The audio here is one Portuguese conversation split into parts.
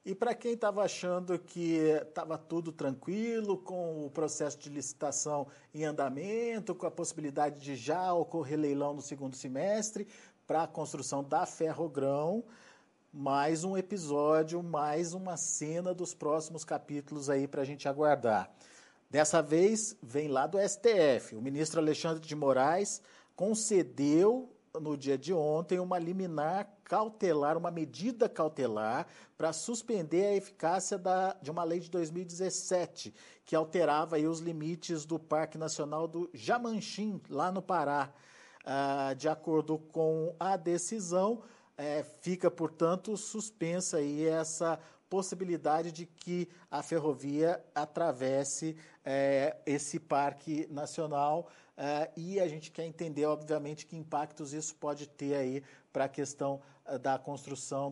E para quem estava achando que estava tudo tranquilo, com o processo de licitação em andamento, com a possibilidade de já ocorrer leilão no segundo semestre para a construção da Ferrogrão, mais um episódio, mais uma cena dos próximos capítulos aí para a gente aguardar. Dessa vez vem lá do STF. O ministro Alexandre de Moraes concedeu no dia de ontem uma liminar cautelar, uma medida cautelar para suspender a eficácia de uma lei de 2017 que alterava aí os limites do Parque Nacional do Jamanchim, lá no Pará. De acordo com a decisão, fica, portanto, suspensa aí essa possibilidade de que a ferrovia atravesse esse parque nacional e a gente quer entender, obviamente, que impactos isso pode ter aí para a questão da construção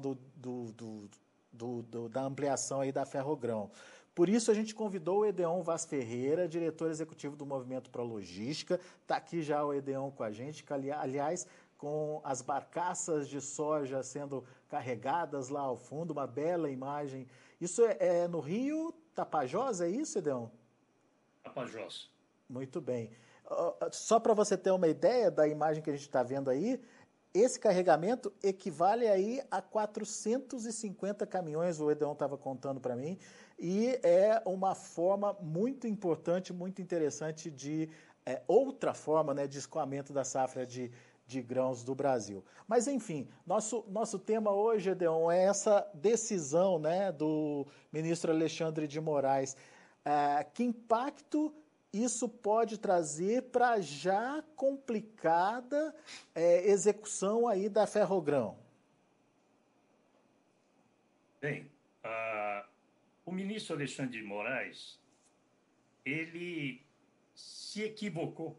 da ampliação aí da Ferrogrão. Por isso, a gente convidou o Edeon Vaz Ferreira, diretor executivo do Movimento Pro Logística. Está aqui já o Edeon com a gente, que, aliás, com as barcaças de soja sendo carregadas lá ao fundo, uma bela imagem. Isso é no Rio Tapajós, é isso, Edeon? Tapajós. Muito bem. Só para você ter uma ideia da imagem que a gente está vendo aí, esse carregamento equivale aí a 450 caminhões, o Edeon estava contando para mim, e é uma forma muito importante, muito interessante de outra forma, né, de escoamento da safra de grãos do Brasil. Mas, enfim, nosso tema hoje, Edeon, é essa decisão, né, do ministro Alexandre de Moraes. Que impacto isso pode trazer para a já complicada execução aí da Ferrogrão? Bem, o ministro Alexandre de Moraes, ele se equivocou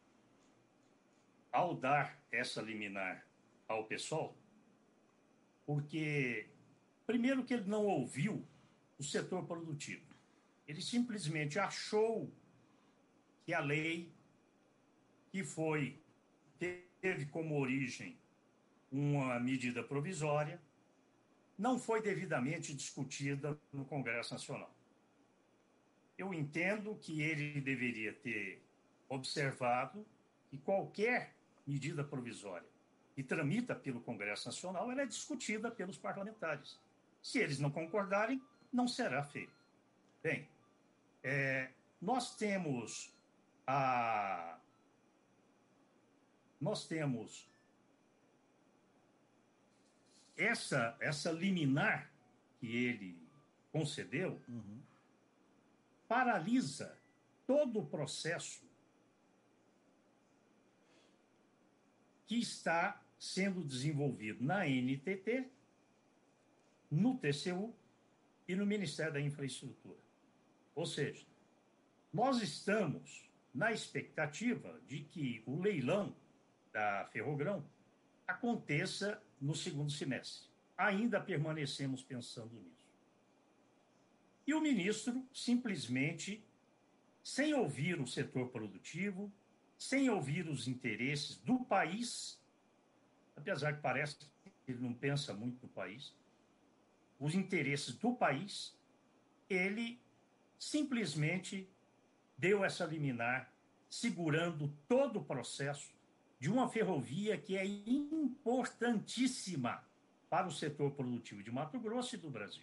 ao dar essa liminar ao pessoal, porque, primeiro, que ele não ouviu o setor produtivo. Ele simplesmente achou que a lei, que teve como origem uma medida provisória, não foi devidamente discutida no Congresso Nacional. Eu entendo que ele deveria ter observado que qualquer medida provisória que tramita pelo Congresso Nacional, ela é discutida pelos parlamentares. Se eles não concordarem, não será feito. Bem, nós temos essa liminar que ele concedeu, paralisa todo o processo que está sendo desenvolvido na NTT, no TCU e no Ministério da Infraestrutura. Ou seja, nós estamos na expectativa de que o leilão da Ferrogrão aconteça no segundo semestre. Ainda permanecemos pensando nisso. E o ministro simplesmente, sem ouvir o setor produtivo, sem ouvir os interesses do país, apesar que parece que ele não pensa muito no país, os interesses do país, ele simplesmente deu essa liminar, segurando todo o processo de uma ferrovia que é importantíssima para o setor produtivo de Mato Grosso e do Brasil.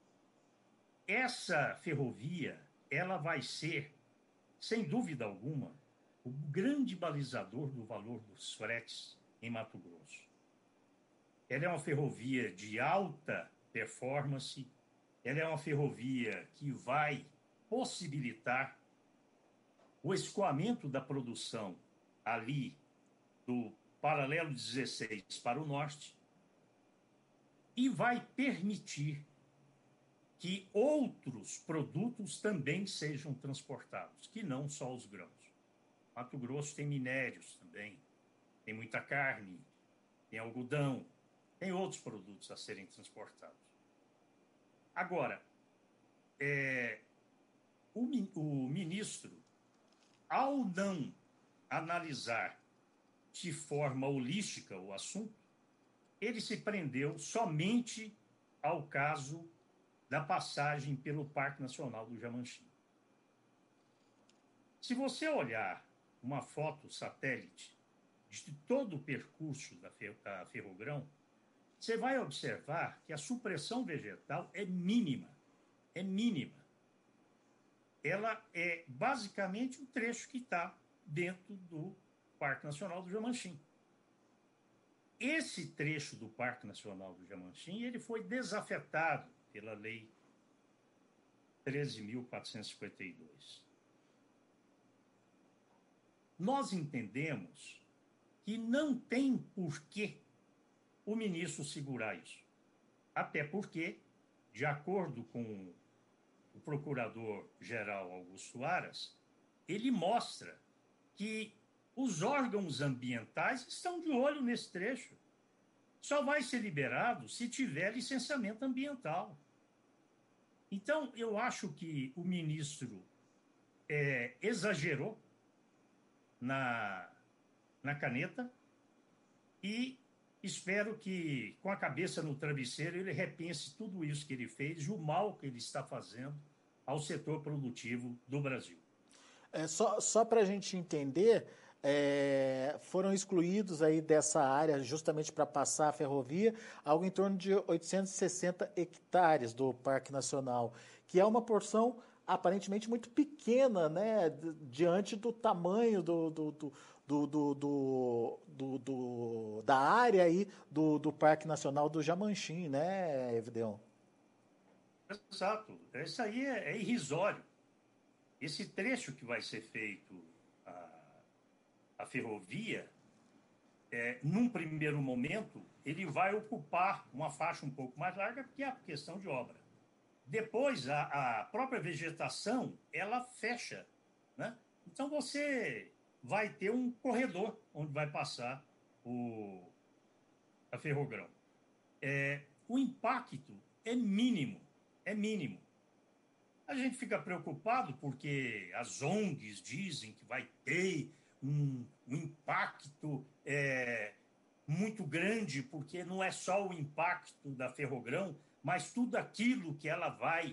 Essa ferrovia, ela vai ser, sem dúvida alguma, o grande balizador do valor dos fretes em Mato Grosso. Ela é uma ferrovia de alta performance, ela é uma ferrovia que vai possibilitar o escoamento da produção ali do paralelo 16 para o norte e vai permitir que outros produtos também sejam transportados, que não só os grãos. Mato Grosso tem minérios também, tem muita carne, tem algodão, tem outros produtos a serem transportados. Agora, o ministro, ao não analisar de forma holística o assunto, ele se prendeu somente ao caso da passagem pelo Parque Nacional do Jamanchim. Se você olhar uma foto satélite de todo o percurso da Ferrogrão, você vai observar que a supressão vegetal é mínima. É mínima. Ela é basicamente um trecho que está dentro do Parque Nacional do Jamanchim. Esse trecho do Parque Nacional do Jamanchim, ele foi desafetado pela Lei 13.452. Nós entendemos que não tem porquê o ministro segurar isso. Até porque, de acordo com o procurador-geral Augusto Aras, ele mostra que os órgãos ambientais estão de olho nesse trecho. Só vai ser liberado se tiver licenciamento ambiental. Então, eu acho que o ministro exagerou na caneta e espero que, com a cabeça no travesseiro, ele repense tudo isso que ele fez e o mal que ele está fazendo ao setor produtivo do Brasil. Só para a gente entender, foram excluídos aí dessa área, justamente para passar a ferrovia, algo em torno de 860 hectares do Parque Nacional, que é uma porção aparentemente muito pequena, né, diante do tamanho da área aí do Parque Nacional do Jamanchim, né, Evideon? Exato. Isso aí é irrisório. Esse trecho que vai ser feito a ferrovia, num primeiro momento, ele vai ocupar uma faixa um pouco mais larga, porque é a questão de obra. Depois, a própria vegetação, ela fecha, né? Então, você vai ter um corredor onde vai passar a Ferrogrão. O impacto é mínimo, é mínimo. A gente fica preocupado porque as ONGs dizem que vai ter um impacto muito grande, porque não é só o impacto da Ferrogrão, mas tudo aquilo que ela vai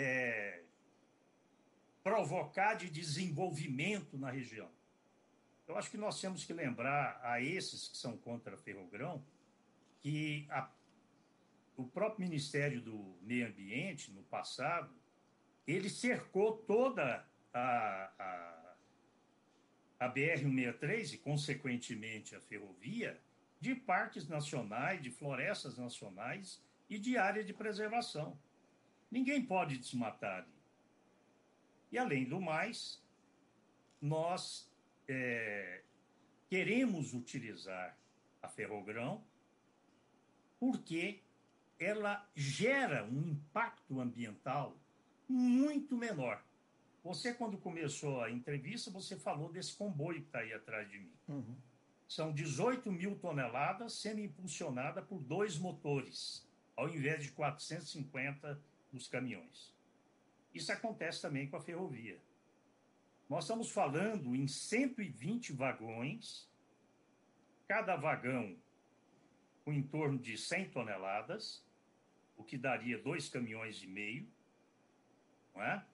provocar de desenvolvimento na região. Eu acho que nós temos que lembrar a esses que são contra a Ferrogrão que o próprio Ministério do Meio Ambiente, no passado, ele cercou toda a BR-163 e, consequentemente, a ferrovia de parques nacionais, de florestas nacionais e de área de preservação. Ninguém pode desmatar ali. E, além do mais, nós queremos utilizar a Ferrogrão porque ela gera um impacto ambiental muito menor. Você, quando começou a entrevista, você falou desse comboio que está aí atrás de mim. Uhum. São 18 mil toneladas sendo impulsionada por 2 motores, ao invés de 450 dos caminhões. Isso acontece também com a ferrovia. Nós estamos falando em 120 vagões, cada vagão com em torno de 100 toneladas, o que daria 2,5 caminhões, não é?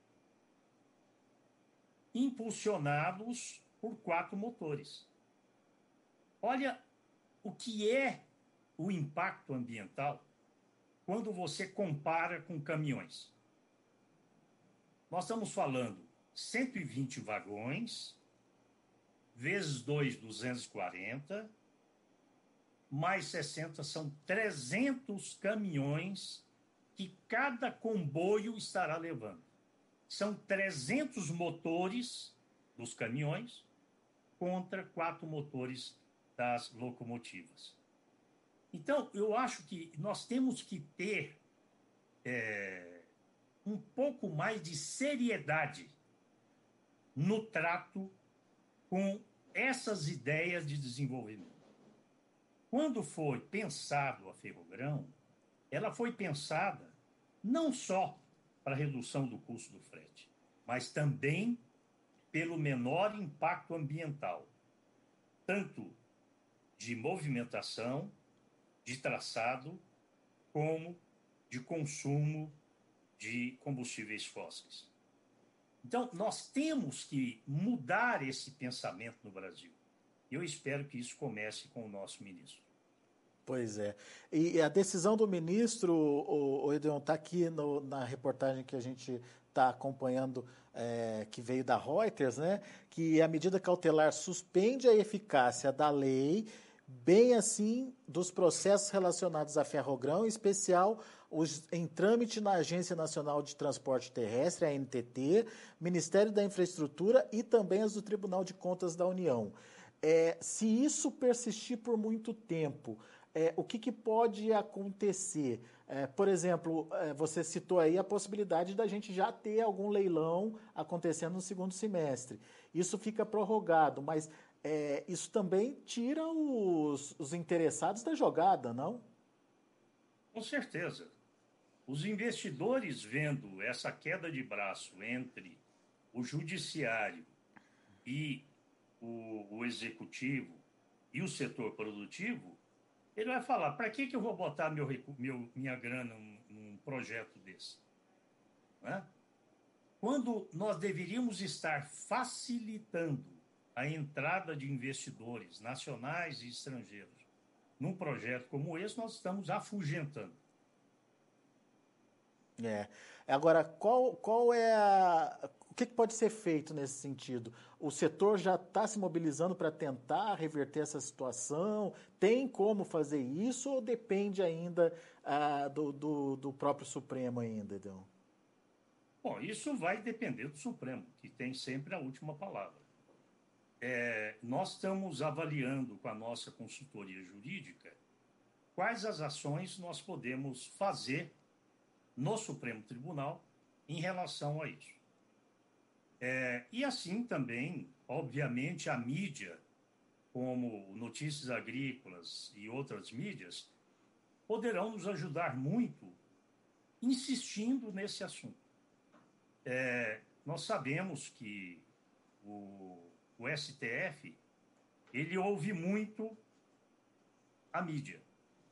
Impulsionados por 4 motores. Olha o que é o impacto ambiental quando você compara com caminhões. Nós estamos falando 120 vagões, vezes 2, 240, mais 60 são 300 caminhões que cada comboio estará levando. São 300 motores dos caminhões contra 4 motores das locomotivas. Então, eu acho que nós temos que ter um pouco mais de seriedade no trato com essas ideias de desenvolvimento. Quando foi pensado a Ferrogrão, ela foi pensada não só para a redução do custo do frete, mas também pelo menor impacto ambiental, tanto de movimentação, de traçado, como de consumo de combustíveis fósseis. Então, nós temos que mudar esse pensamento no Brasil. Eu espero que isso comece com o nosso ministro. Pois é. E a decisão do ministro, o Edeon, está aqui na reportagem que a gente está acompanhando, que veio da Reuters, né? Que a medida cautelar suspende a eficácia da lei, bem assim dos processos relacionados à Ferrogrão, em especial os em trâmite na Agência Nacional de Transporte Terrestre, a ANTT, Ministério da Infraestrutura e também as do Tribunal de Contas da União. Se isso persistir por muito tempo, o que pode acontecer? Por exemplo, você citou aí a possibilidade da gente já ter algum leilão acontecendo no segundo semestre. Isso fica prorrogado, mas isso também tira os interessados da jogada, não? Com certeza. Os investidores, vendo essa queda de braço entre o judiciário e o executivo e o setor produtivo, ele vai falar, para que eu vou botar minha grana num projeto desse? Né? Quando nós deveríamos estar facilitando a entrada de investidores nacionais e estrangeiros num projeto como esse, nós estamos afugentando. Agora, qual é o que pode ser feito nesse sentido? O setor já está se mobilizando para tentar reverter essa situação? Tem como fazer isso ou depende ainda do próprio Supremo ainda, Edeon? Bom, isso vai depender do Supremo, que tem sempre a última palavra. Nós estamos avaliando com a nossa consultoria jurídica quais as ações nós podemos fazer no Supremo Tribunal em relação a isso. E assim também, obviamente, a mídia, como Notícias Agrícolas e outras mídias, poderão nos ajudar muito insistindo nesse assunto. Nós sabemos que o STF, ele ouve muito a mídia.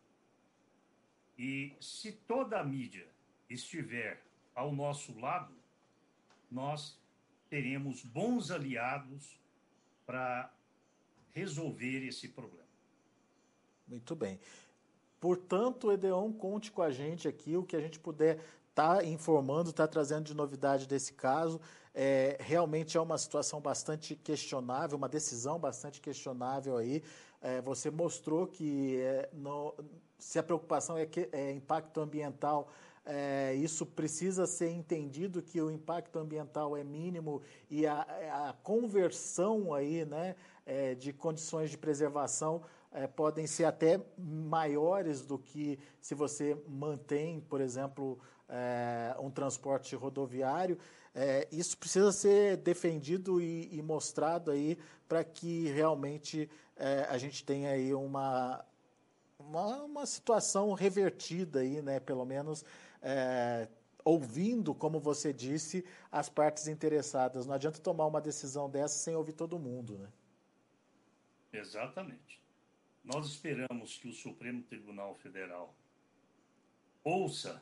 E se toda a mídia estiver ao nosso lado, nós teremos bons aliados para resolver esse problema. Muito bem. Portanto, Edeon, conte com a gente aqui, o que a gente puder estar informando, estar trazendo de novidade desse caso. Realmente é uma situação bastante questionável, uma decisão bastante questionável aí. Você mostrou que se a preocupação é impacto ambiental, isso precisa ser entendido, que o impacto ambiental é mínimo e a conversão aí, né, de condições de preservação podem ser até maiores do que se você mantém, por exemplo, um transporte rodoviário. Isso precisa ser defendido e mostrado aí para que realmente a gente tenha aí uma situação revertida aí, né, pelo menos ouvindo, como você disse, as partes interessadas. Não adianta tomar uma decisão dessa sem ouvir todo mundo, né? Exatamente. Nós esperamos que o Supremo Tribunal Federal ouça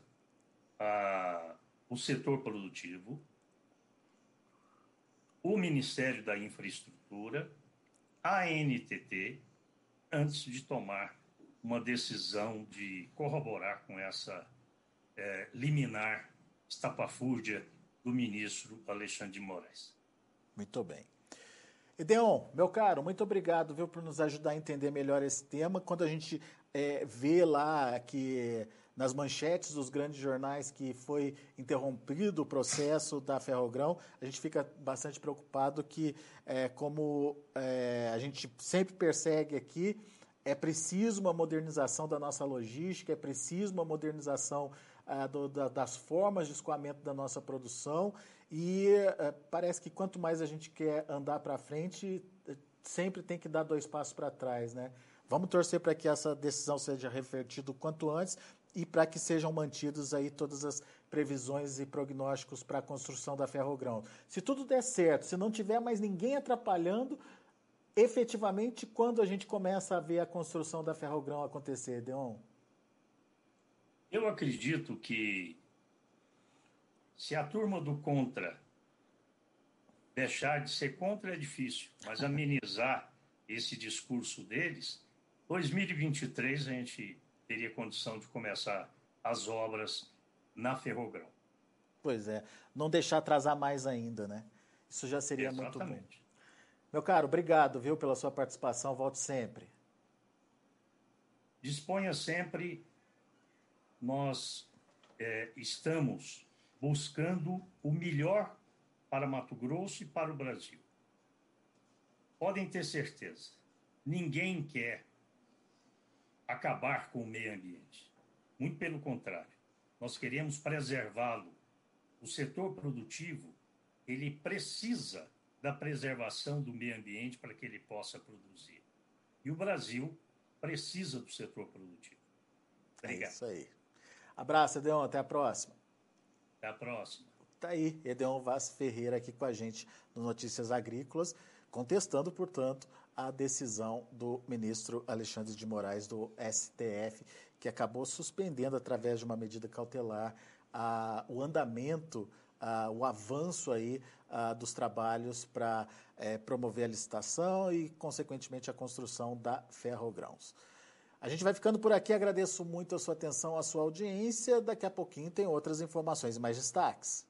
o setor produtivo, o Ministério da Infraestrutura, a ANTT, antes de tomar uma decisão de corroborar com essa liminar estapafúrdia do ministro Alexandre de Moraes. Muito bem. Edeon, meu caro, muito obrigado, viu, por nos ajudar a entender melhor esse tema. Quando a gente vê lá que nas manchetes dos grandes jornais que foi interrompido o processo da Ferrogrão, a gente fica bastante preocupado que, como a gente sempre persegue aqui, é preciso uma modernização da nossa logística, é preciso uma modernização das formas de escoamento da nossa produção e parece que quanto mais a gente quer andar para frente, sempre tem que dar 2 passos para trás, né? Vamos torcer para que essa decisão seja revertida o quanto antes e para que sejam mantidos aí todas as previsões e prognósticos para a construção da Ferrogrão. Se tudo der certo, se não tiver mais ninguém atrapalhando, efetivamente, quando a gente começa a ver a construção da Ferrogrão acontecer, Edeon? Eu acredito que Se a turma do contra deixar de ser contra é difícil, mas amenizar esse discurso deles, 2023 a gente teria condição de começar as obras na Ferrogrão. Pois é, não deixar atrasar mais ainda, né? Isso já seria muito bom. Meu caro, obrigado, viu, pela sua participação, volte sempre. Disponha sempre, nós estamos buscando o melhor para Mato Grosso e para o Brasil. Podem ter certeza, ninguém quer acabar com o meio ambiente. Muito pelo contrário, nós queremos preservá-lo. O setor produtivo, ele precisa da preservação do meio ambiente para que ele possa produzir. E o Brasil precisa do setor produtivo. Obrigado. É isso aí. Abraço, Edeon, até a próxima. Até a próxima. Tá aí, Edeon Vaz Ferreira aqui com a gente no Notícias Agrícolas, contestando, portanto, a decisão do ministro Alexandre de Moraes do STF, que acabou suspendendo, através de uma medida cautelar, o andamento, o avanço aí dos trabalhos para promover a licitação e, consequentemente, a construção da Ferrogrãos. A gente vai ficando por aqui, agradeço muito a sua atenção, a sua audiência. Daqui a pouquinho tem outras informações e mais destaques.